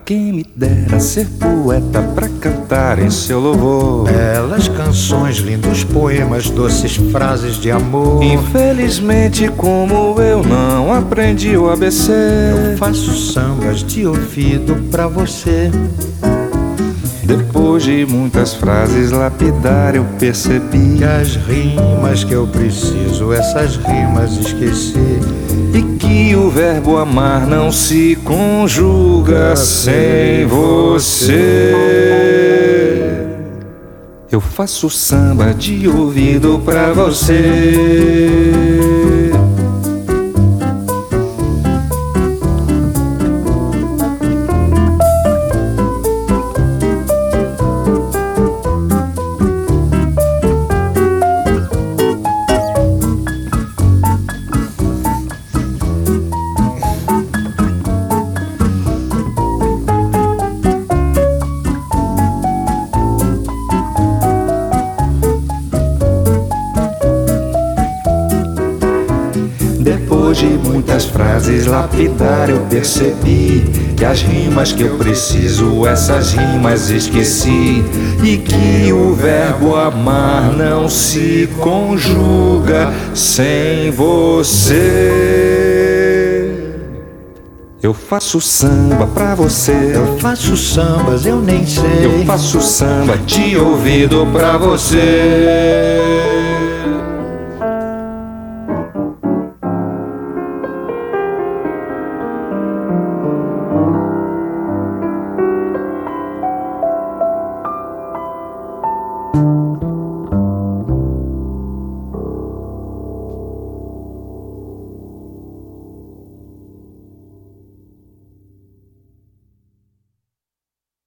quem me dera ser poeta pra cantar em seu louvor. Belas canções, lindos poemas, doces frases de amor. Infelizmente, como eu não aprendi o ABC, eu faço sambas de ouvido pra você. Depois de muitas frases lapidar, eu percebi que as rimas que eu preciso, essas rimas esqueci. E que o verbo amar não se conjuga sem você. Eu faço samba de ouvido pra você. Depois de muitas frases lapidar, eu percebi que as rimas que eu preciso, essas rimas esqueci. E que o verbo amar não se conjuga sem você. Eu faço samba pra você. Eu faço sambas, eu nem sei. Eu faço samba de ouvido pra você.